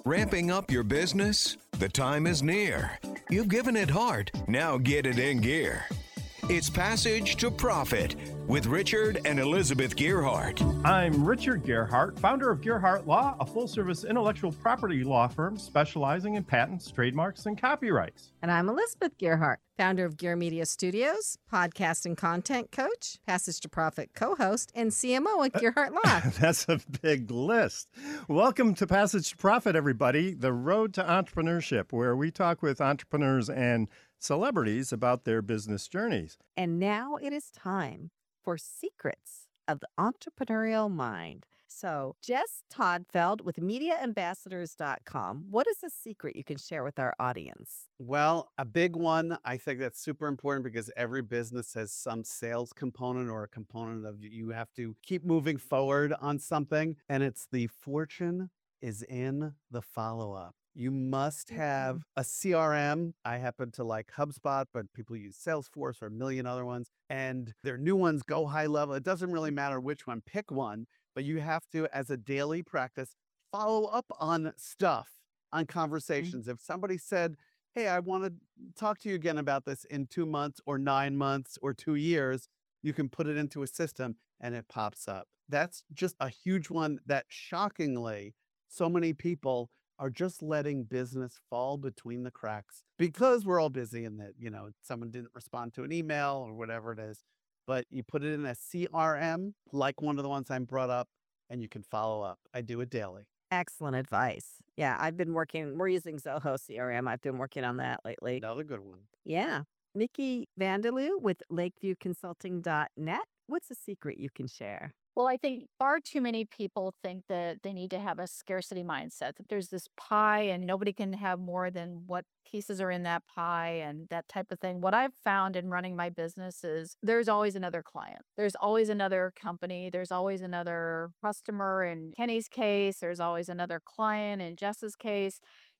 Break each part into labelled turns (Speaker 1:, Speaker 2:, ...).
Speaker 1: Ramping up your business? The time is near. You've given it heart, now get it in gear. It's Passage to Profit with Richard and Elizabeth Gearhart.
Speaker 2: I'm Richard Gearhart, founder of Gearhart Law, a full-service intellectual property law firm specializing in patents, trademarks, and copyrights.
Speaker 3: And I'm Elizabeth Gearhart, founder of Gear Media Studios, podcast and content coach, Passage to Profit co-host, and CMO at Gearhart Law.
Speaker 2: That's a big list. Welcome to Passage to Profit, everybody, the road to entrepreneurship, where we talk with entrepreneurs and celebrities about their business journeys.
Speaker 4: And now it is time for Secrets of the Entrepreneurial Mind. So, Jess Todfeld with MediaAmbassadors.com. What is a secret you can share with our audience?
Speaker 5: Well, a big one, I think that's super important because every business has some sales component or a component of you have to keep moving forward on something. And it's the fortune is in the follow-up. You must have a CRM. I happen to like HubSpot, but people use Salesforce or a million other ones. And their new ones go high level. It doesn't really matter which one, pick one, but you have to, as a daily practice, follow up on stuff, on conversations. If somebody said, hey, I want to talk to you again about this in 2 months or 9 months or 2 years, you can put it into a system and it pops up. That's just a huge one that shockingly, so many people are just letting business fall between the cracks because we're all busy and that, someone didn't respond to an email or whatever it is. But you put it in a CRM, like one of the ones I brought up, and you can follow up. I do it daily.
Speaker 4: Excellent advice. Yeah, we're using Zoho CRM. I've been working on that lately.
Speaker 5: Another good one.
Speaker 4: Yeah. Nikki Vandaloo with LakeviewConsulting.net. What's a secret you can share?
Speaker 6: Well, I think far too many people think that they need to have a scarcity mindset, that there's this pie and nobody can have more than what pieces are in that pie and that type of thing. What I've found in running my business is there's always another client. There's always another company. There's always another customer. In Kenny's case, there's always another client. In Jess's case,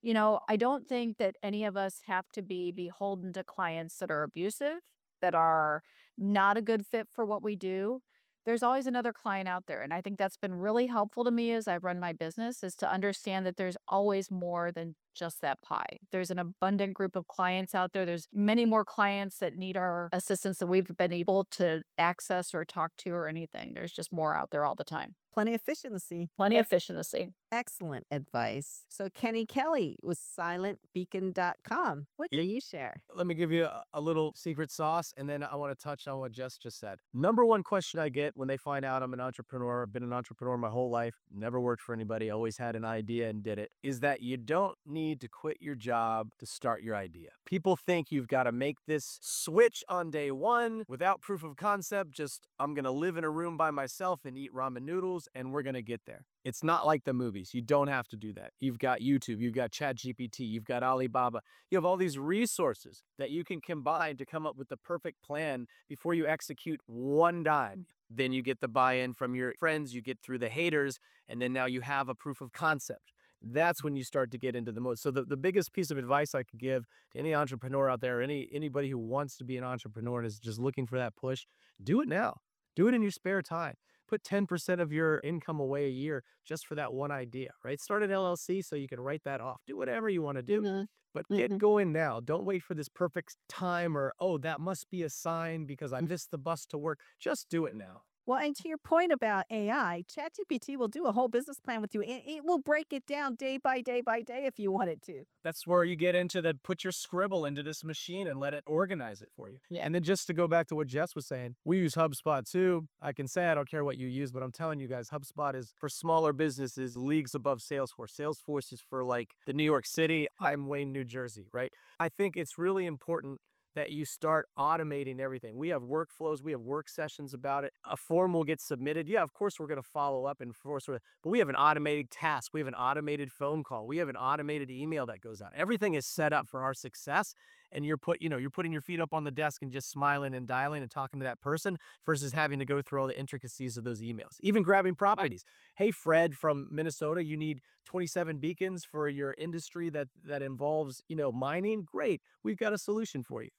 Speaker 6: I don't think that any of us have to be beholden to clients that are abusive, that are not a good fit for what we do. There's always another client out there. And I think that's been really helpful to me as I run my business, is to understand that there's always more than just that pie. There's an abundant group of clients out there. There's many more clients that need our assistance than we've been able to access or talk to or anything. There's just more out there all the time.
Speaker 4: Plenty of efficiency.
Speaker 6: Plenty of efficiency.
Speaker 4: Excellent advice. So Kenny Kelly with SilentBeacon.com. What do you share?
Speaker 7: Let me give you a little secret sauce, and then I want to touch on what Jess just said. Number one question I get when they find out I'm an entrepreneur, I've been an entrepreneur my whole life, never worked for anybody, always had an idea and did it, is that you don't need to quit your job to start your idea. People think you've got to make this switch on day one without proof of concept, just I'm going to live in a room by myself and eat ramen noodles and we're going to get there. It's not like the movies. You don't have to do that. You've got YouTube, you've got ChatGPT, you've got Alibaba. You have all these resources that you can combine to come up with the perfect plan before you execute one dime. Then you get the buy-in from your friends, you get through the haters, and then now you have a proof of concept. That's when you start to get into the mode. So the biggest piece of advice I could give to any entrepreneur out there, anybody who wants to be an entrepreneur and is just looking for that push, do it now. Do it in your spare time. Put 10% of your income away a year just for that one idea, right? Start an LLC so you can write that off. Do whatever you want to do, but get going now. Don't wait for this perfect time or, that must be a sign because I missed the bus to work. Just do it now.
Speaker 4: Well, and to your point about AI, ChatGPT will do a whole business plan with you. It will break it down day by day by day if you want it to.
Speaker 7: That's where you get into the put your scribble into this machine and let it organize it for you.
Speaker 6: Yeah.
Speaker 7: And then just to go back to what Jess was saying, we use HubSpot too. I can say I don't care what you use, but I'm telling you guys, HubSpot is for smaller businesses, leagues above Salesforce. Salesforce is for like the New York City. I'm Wayne, New Jersey, right? I think it's really important that you start automating everything. We have workflows, we have work sessions about it. A form will get submitted. Yeah, of course we're going to follow up but we have an automated task. We have an automated phone call. We have an automated email that goes out. Everything is set up for our success. And you're putting your feet up on the desk and just smiling and dialing and talking to that person versus having to go through all the intricacies of those emails. Even grabbing properties. Hey, Fred from Minnesota, you need 27 beacons for your industry that involves, mining. Great. We've got a solution for you.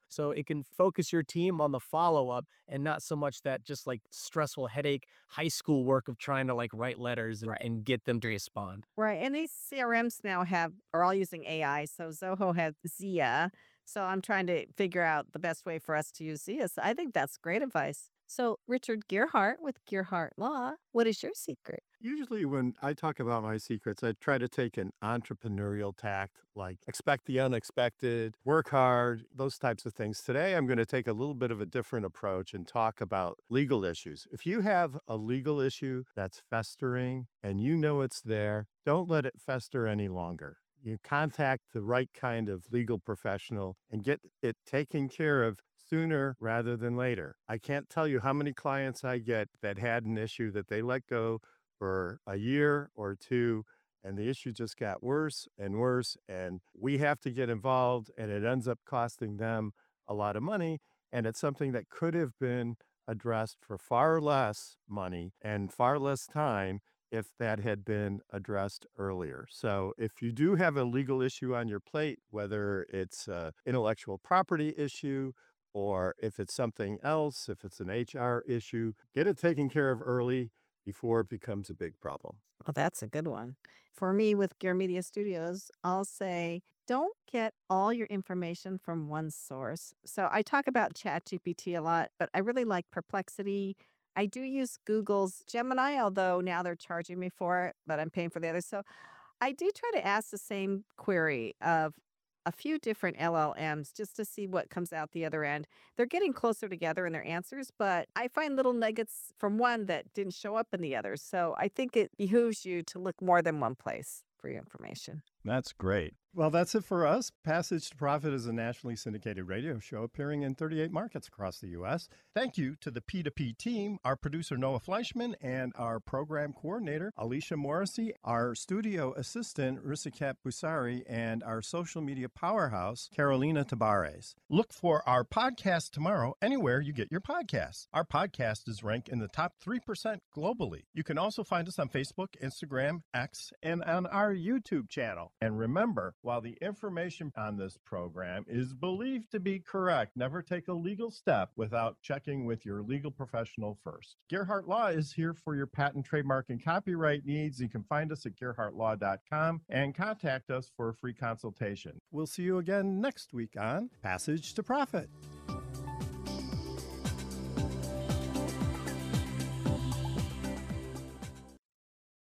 Speaker 7: So it can focus your team on the follow-up and not so much that just like stressful headache high school work of trying to like write letters and get them to respond.
Speaker 4: Right. And these CRMs now are all using AI. So Zoho has Zia. So I'm trying to figure out the best way for us to use Zia. So I think that's great advice. So Richard Gearhart with Gearhart Law, what is your secret?
Speaker 2: Usually, when I talk about my secrets, I try to take an entrepreneurial tact, like expect the unexpected, work hard, those types of things. Today, I'm going to take a little bit of a different approach and talk about legal issues. If you have a legal issue that's festering and you know it's there, don't let it fester any longer. You contact the right kind of legal professional and get it taken care of sooner rather than later. I can't tell you how many clients I get that had an issue that they let go for a year or two, and the issue just got worse and worse, and we have to get involved, and it ends up costing them a lot of money, and it's something that could have been addressed for far less money and far less time if that had been addressed earlier. So if you do have a legal issue on your plate, whether it's an intellectual property issue or if it's something else, if it's an HR issue, get it taken care of early before it becomes a big problem.
Speaker 4: Oh, that's a good one. For me with Gear Media Studios, I'll say don't get all your information from one source. So I talk about ChatGPT a lot, but I really like Perplexity. I do use Google's Gemini, although now they're charging me for it, but I'm paying for the others. So I do try to ask the same query of a few different LLMs just to see what comes out the other end. They're getting closer together in their answers, but I find little nuggets from one that didn't show up in the others. So I think it behooves you to look more than one place for your information.
Speaker 2: That's great. Well, that's it for us. Passage to Profit is a nationally syndicated radio show appearing in 38 markets across the U.S. Thank you to the P2P team, our producer Noah Fleischman, and our program coordinator Alicia Morrissey, our studio assistant Risikat Busari, and our social media powerhouse Carolina Tabares. Look for our podcast tomorrow anywhere you get your podcasts. Our podcast is ranked in the top 3% globally. You can also find us on Facebook, Instagram, X, and on our YouTube channel. And remember, while the information on this program is believed to be correct, never take a legal step without checking with your legal professional first. Gearhart Law is here for your patent, trademark, and copyright needs. You can find us at gearhartlaw.com and contact us for a free consultation. We'll see you again next week on Passage to Profit.